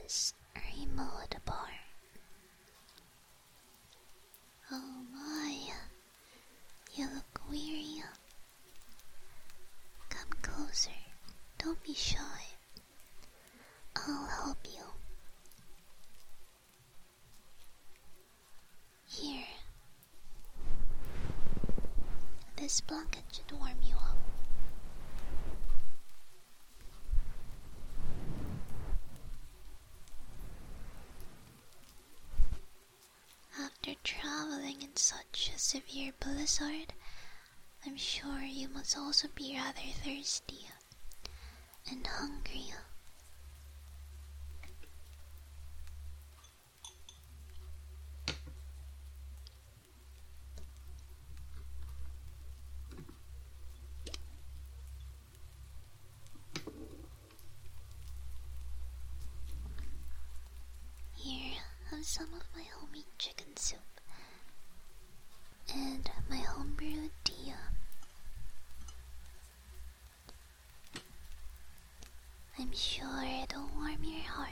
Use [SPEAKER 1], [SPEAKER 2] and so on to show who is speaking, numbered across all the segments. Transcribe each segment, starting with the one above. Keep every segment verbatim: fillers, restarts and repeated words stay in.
[SPEAKER 1] this remote bar. Oh my, you look weary. Come closer, don't be shy. I'll help you. Here. This blanket should warm you up. After traveling in such a severe blizzard, I'm sure you must also be rather thirsty and hungry. Here, have some of my homemade chicken soup and my homebrewed tea. I'm sure it'll warm your heart.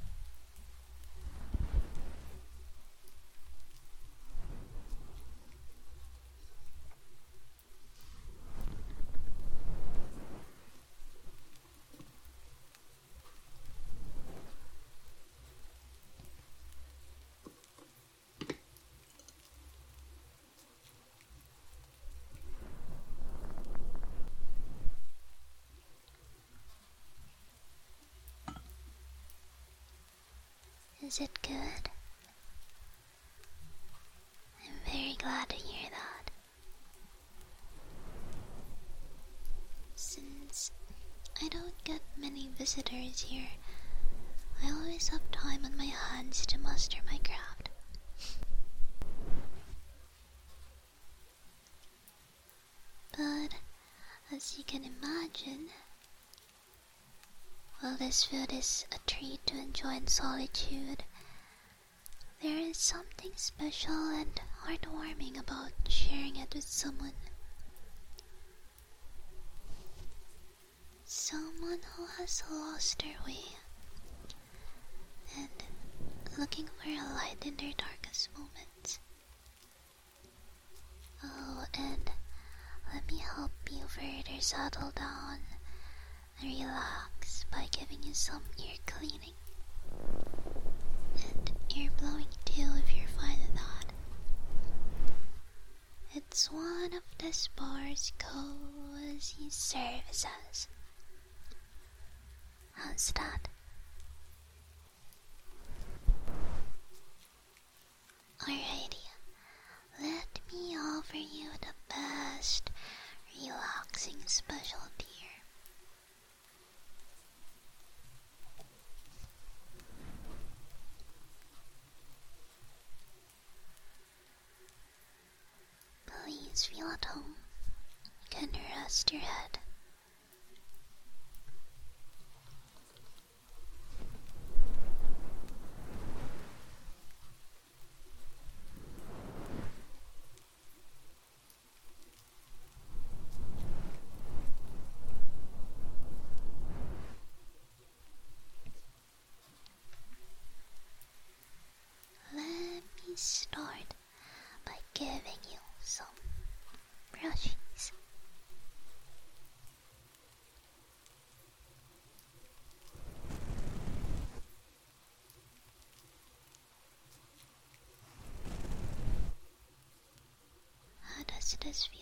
[SPEAKER 1] Is it good? I'm very glad to hear that. Since I don't get many visitors here, I always have time on my hands to master my craft. But, as you can imagine, while this food is a treat to enjoy in solitude, there is something special and heartwarming about sharing it with someone. Someone who has lost their way and looking for a light in their darkest moments. Oh, and let me help you further settle down and relax by giving you some ear cleaning and ear blowing too if you're fine with that. It's one of the spa's cozy services. How's that? Alrighty, let me offer you the best relaxing specialty. Please feel at home. You can rest your head. Let me start by giving you some brushies. How does this feel?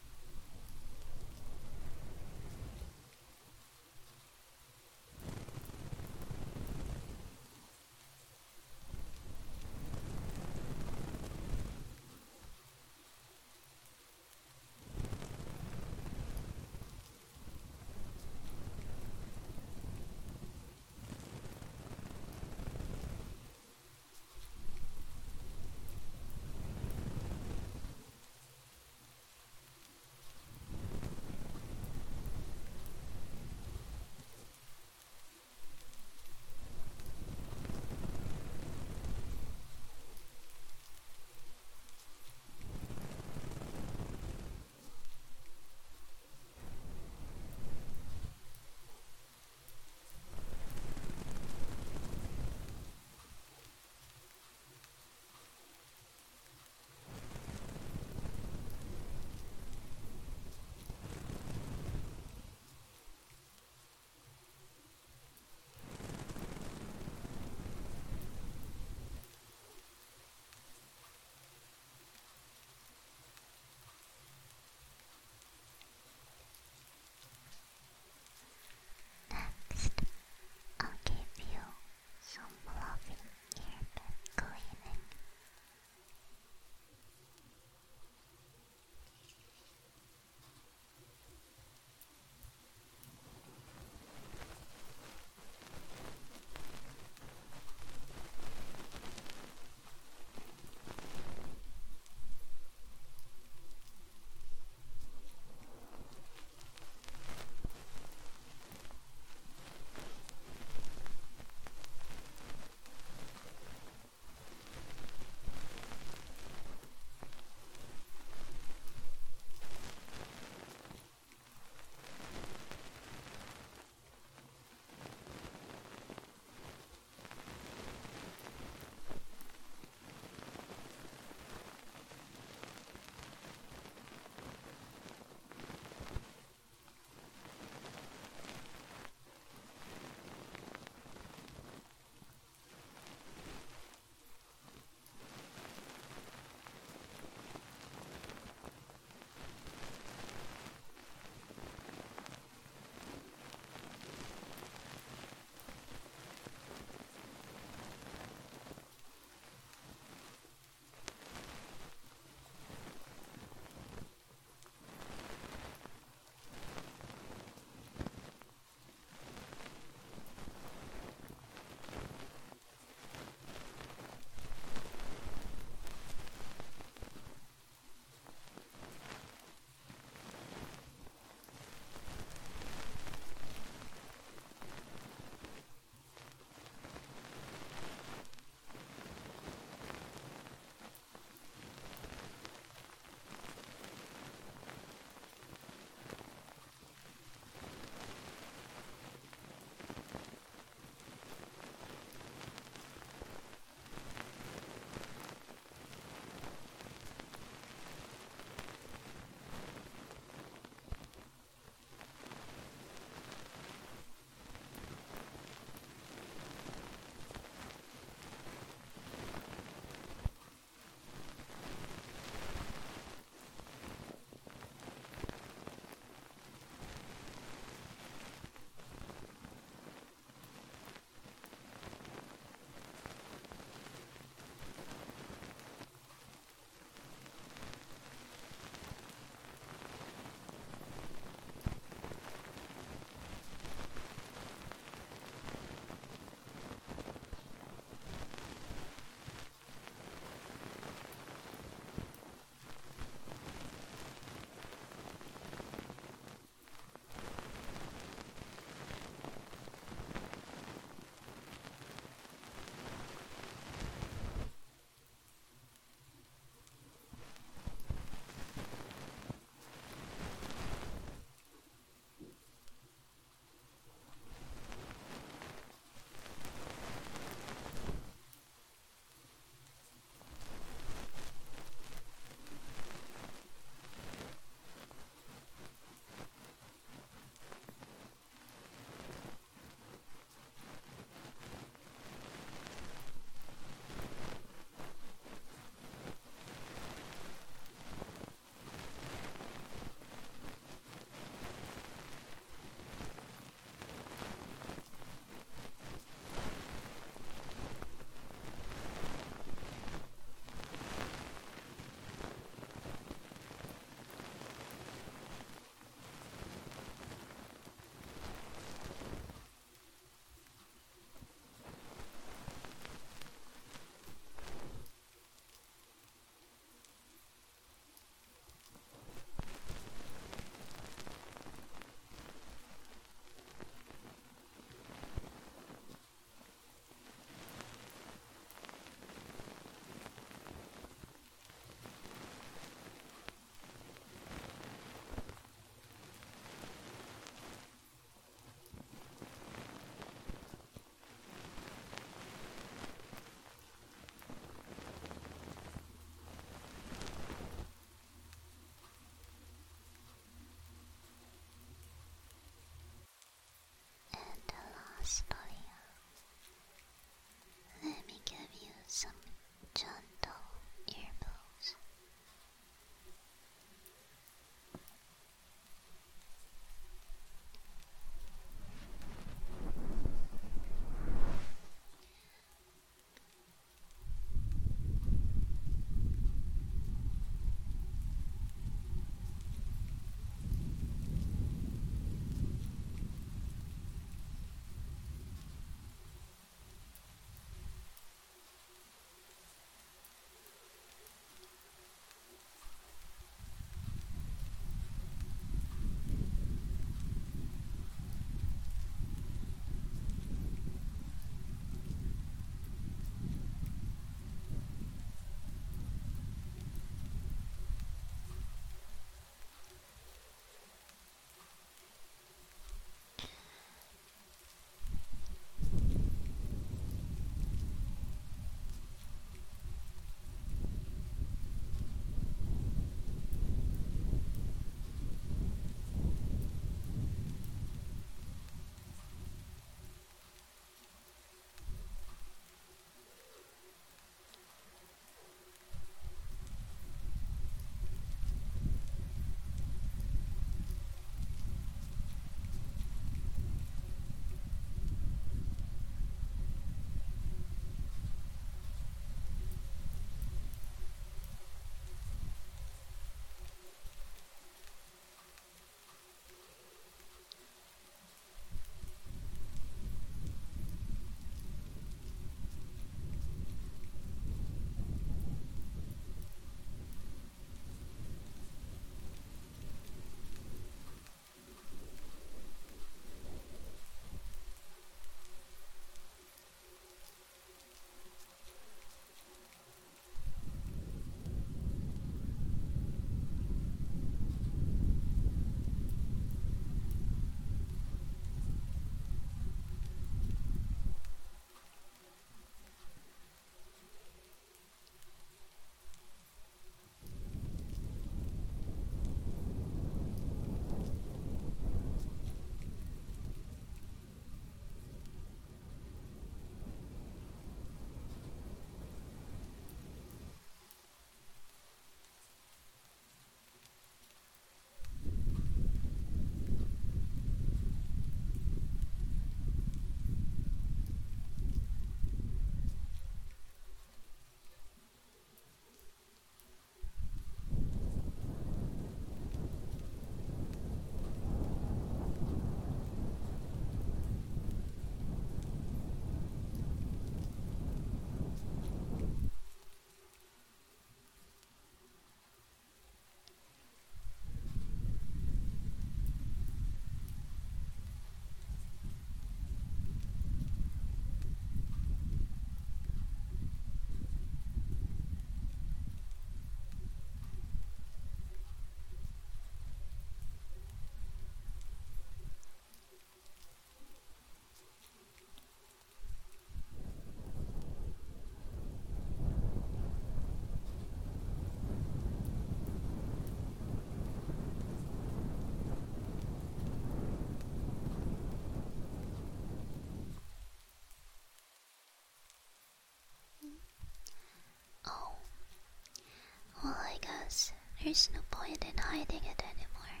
[SPEAKER 1] There's no point in hiding it anymore.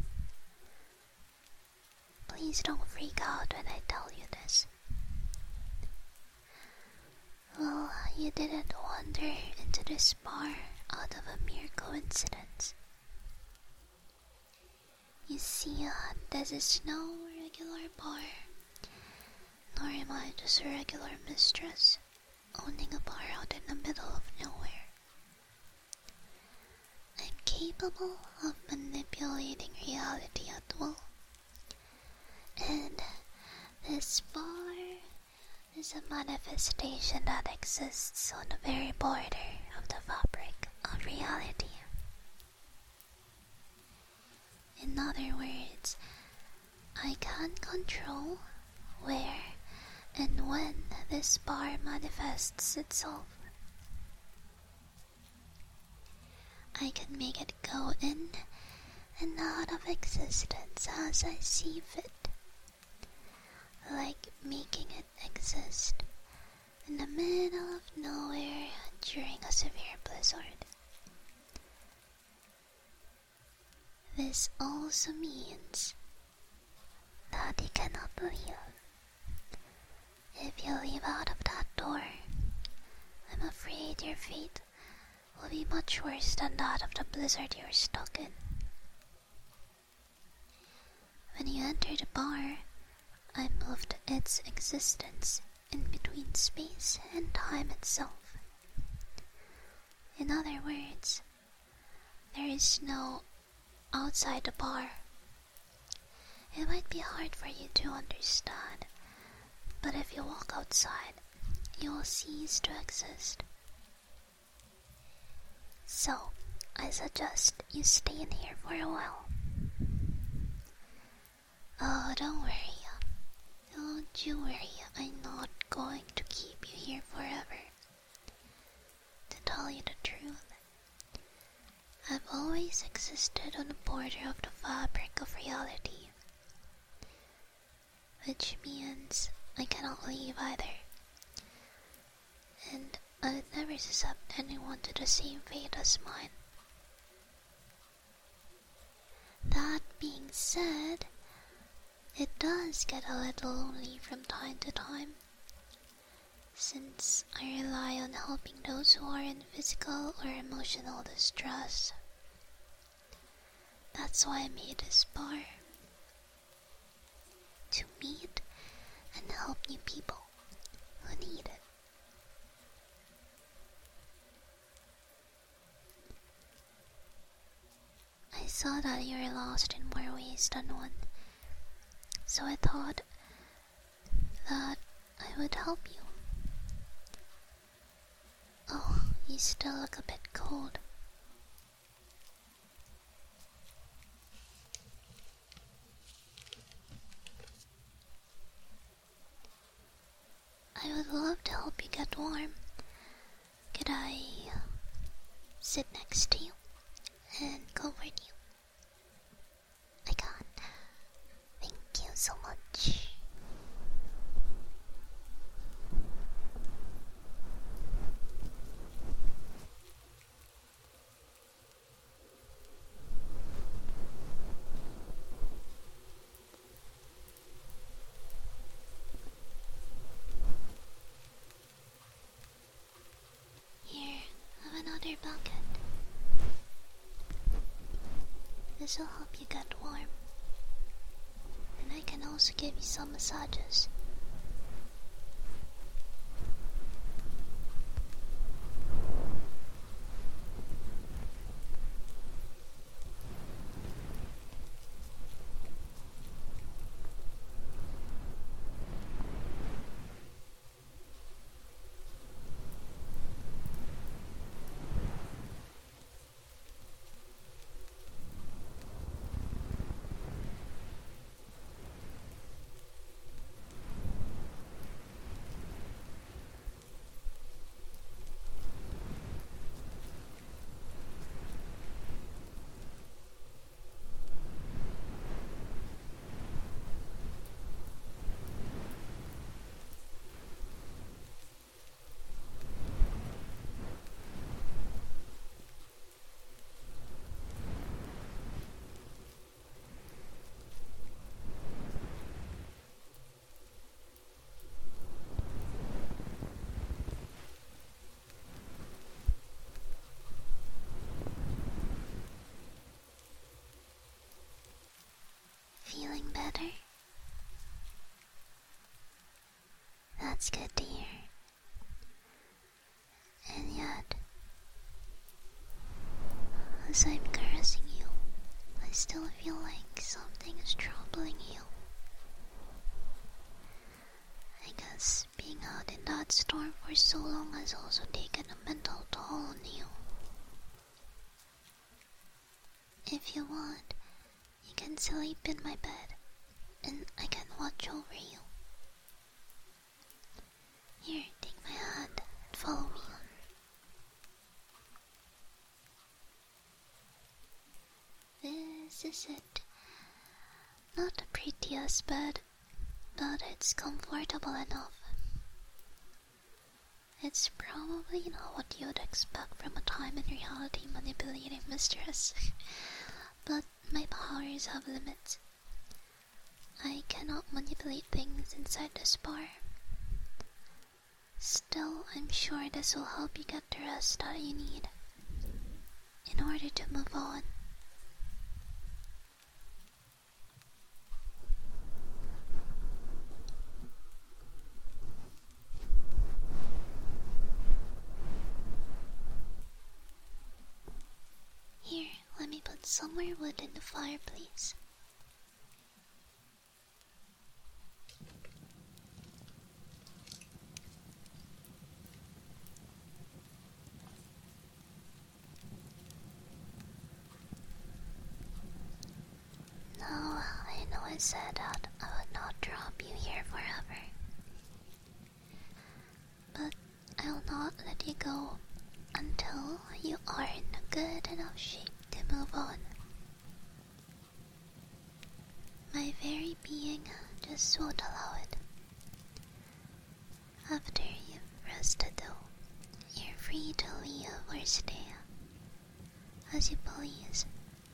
[SPEAKER 1] Please don't freak out when I tell you this. Well, you didn't wander into this bar out of a mere coincidence. You see, uh, this is no regular bar, nor am I just a regular mistress owning a bar out in the middle of nowhere. I'm capable of manipulating reality at will, and this bar is a manifestation that exists on the very border of the fabric of reality. In other words, I can control where and when this bar manifests itself. I can make it go in and out of existence as I see fit, like making it exist in the middle of nowhere during a severe blizzard. This also means that you cannot leave. If you leave out of that door, I'm afraid your fate will be much worse than that of the blizzard you're stuck in. When you enter the bar, I moved its existence in between space and time itself. In other words, there is no outside the bar. It might be hard for you to understand, but if you walk outside, you will cease to exist. So, I suggest you stay in here for a while. Oh, don't worry. Don't you worry, I'm not going to keep you here forever. To tell you the truth, I've always existed on the border of the fabric of reality, which means I cannot leave either, and I would never accept anyone to the same fate as mine. That being said, it does get a little lonely from time to time, since I rely on helping those who are in physical or emotional distress. That's why I made this bar, to meet and help new people who need it. I saw that you were lost in more ways than one, so I thought that I would help you. Oh, you still look a bit cold. I would love to help you get warm. Could I sit next to you and comfort you? I can. Thank you so much. Here, have another bucket. This will help you get warm. And I can also give you some massages. That's good to hear. And yet, as I'm caressing you, I still feel like something is troubling you. I guess being out in that storm for so long has also taken a mental toll on you. If you want, you can sleep in my bed, and I can watch over you. Here, take my hand and follow me. This is it. Not the prettiest bed, but it's comfortable enough. It's probably not what you'd expect from a time in reality manipulating mistress, but my powers have limits. I cannot manipulate things inside this bar. Still, I'm sure this will help you get the rest that you need in order to move on. Here, let me put some more wood in the fireplace. Now, I know I said that I would not drop you here forever, but I'll not let you go until you are in a good enough shape to move on. My very being just won't allow it. After you've rested though, you're free to leave or stay, as you please.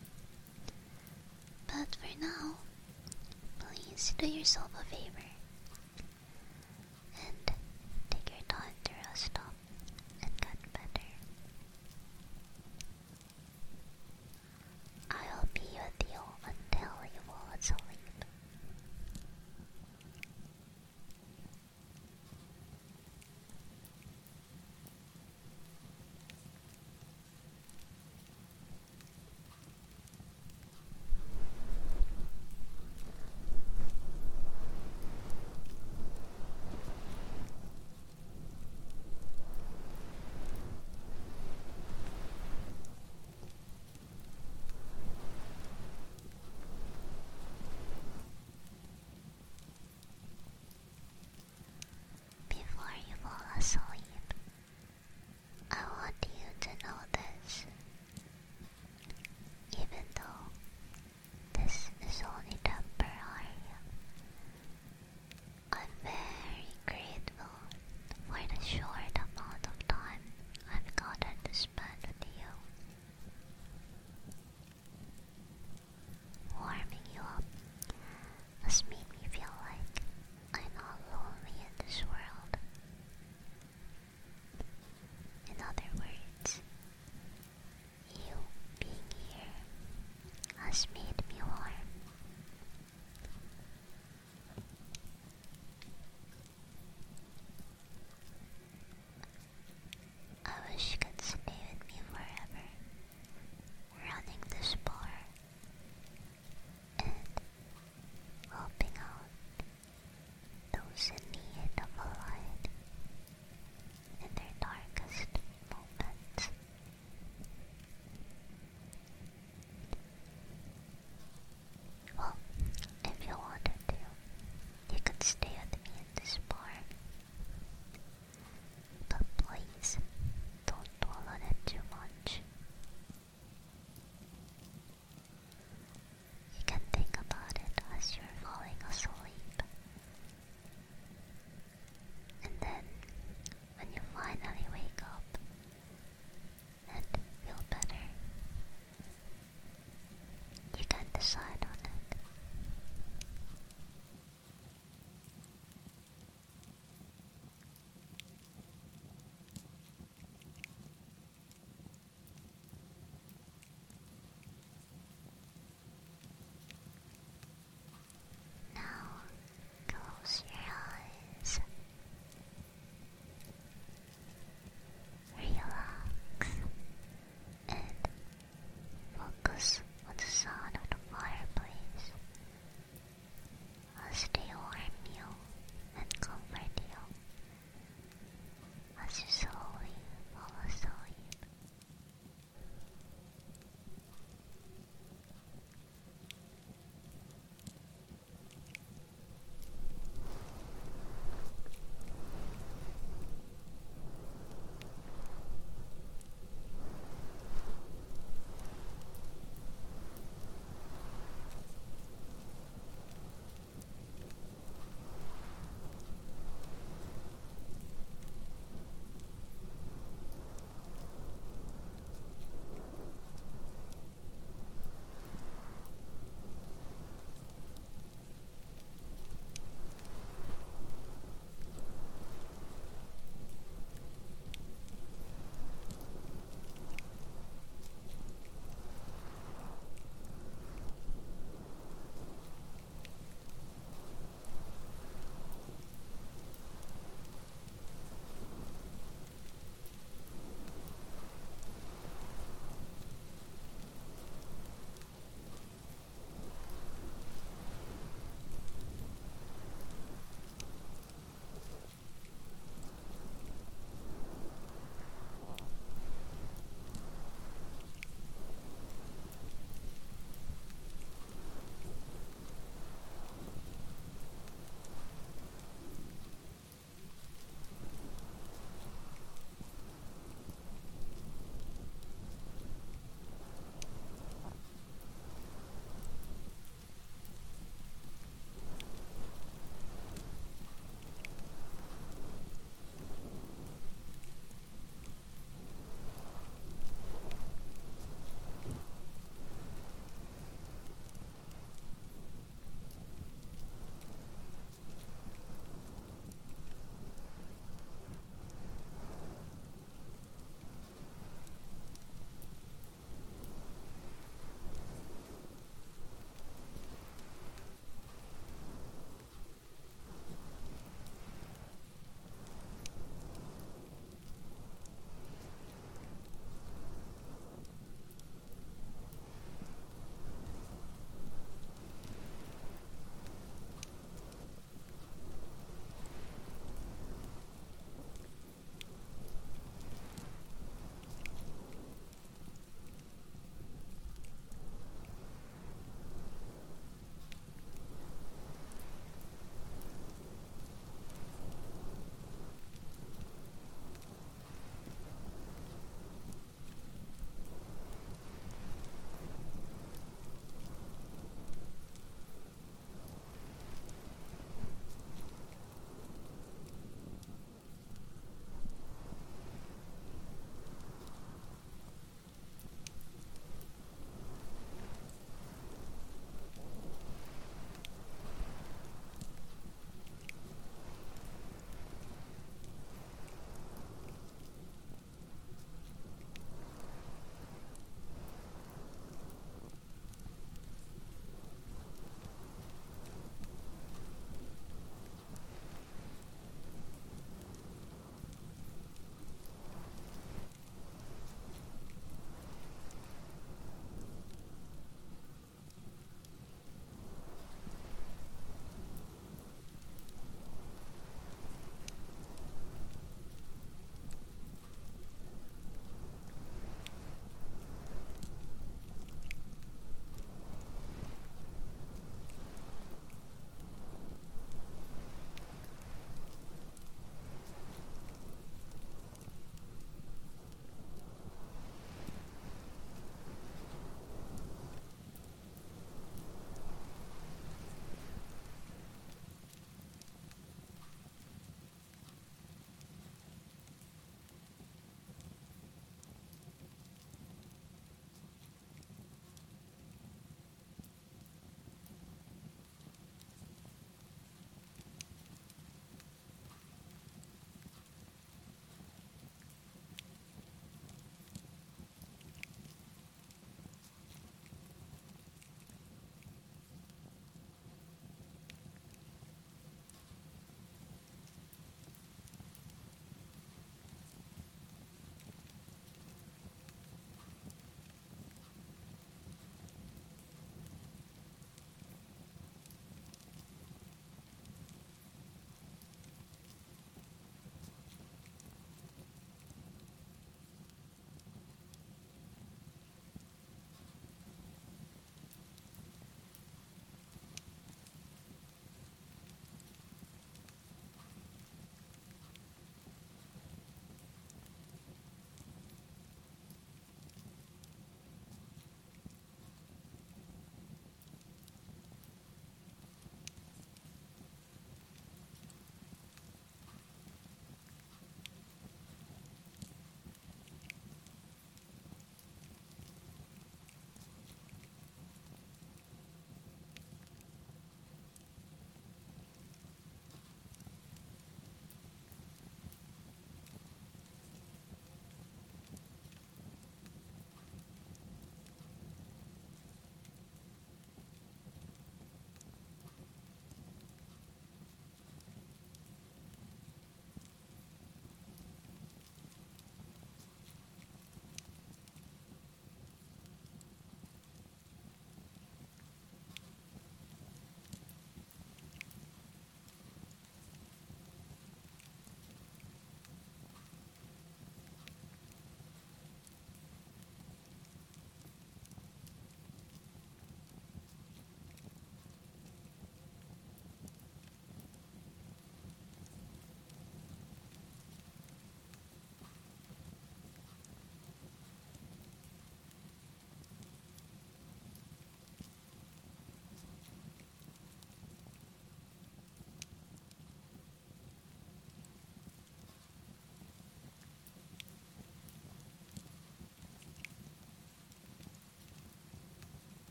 [SPEAKER 1] But for now, please do yourself a favor and take your time to rest off.